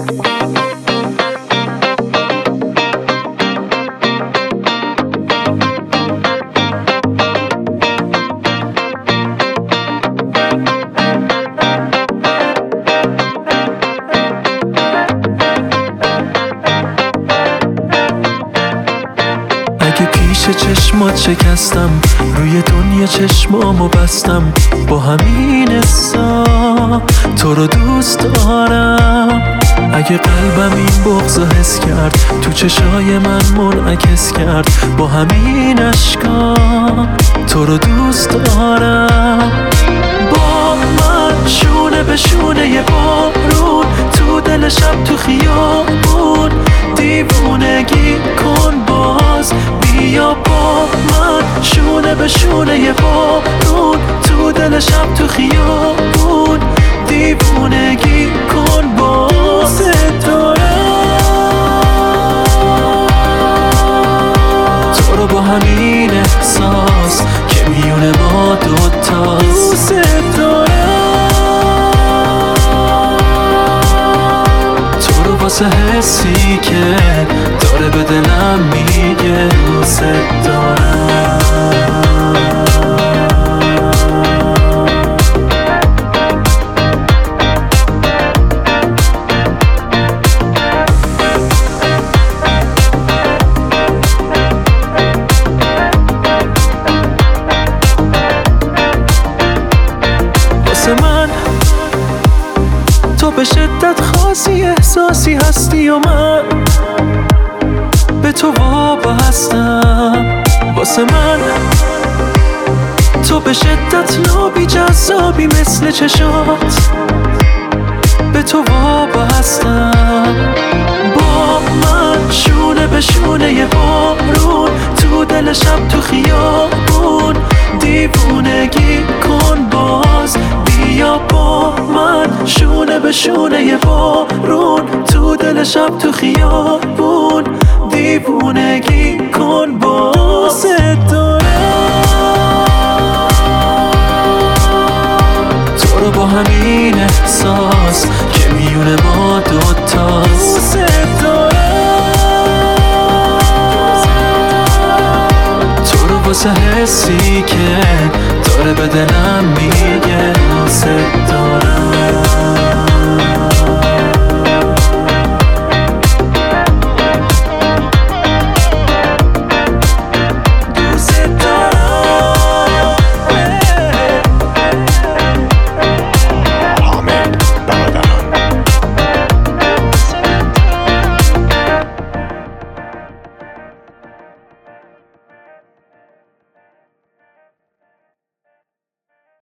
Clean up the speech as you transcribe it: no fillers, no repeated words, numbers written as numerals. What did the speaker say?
اگه پیش چشمات شکستم، روی دنیا چشمامو بستم، با همین حسا تو رو دوست دارم. اگه قلبم این بغضو حس کرد، تو چشای من منعکس کرد، با همین اشکا تو رو دوست دارم. با من شونه به شونه یه بارون، تو دل شب تو خیابون، دیوونگی کن باز بیا با من شونه به شونه یه بارون، تو دل شب تو خیابون، دیوونگی کن باز تو رو با همین احساس که میونه ما دوتاست. تو رو واسه حسی که داره به دلم میگه دوست دارم. واسه من تو به شدت خاصی، احساسی هستی و من به تو وابستم. واسه من تو به شدت لابی، جذابی مثل چشات، به تو وابستم. با من شونه به شونه یه بارون، تو دل شب تو خیابون، دیوونگی کن باز بیا با من شونه به شونه یه بارون، تو دل شب تو خیابون، دیوونگی کن باز تو رو با همین احساس که میونه ما دوتاست. تو رو واسه حسی که داره به دلم میگه دوست دارم.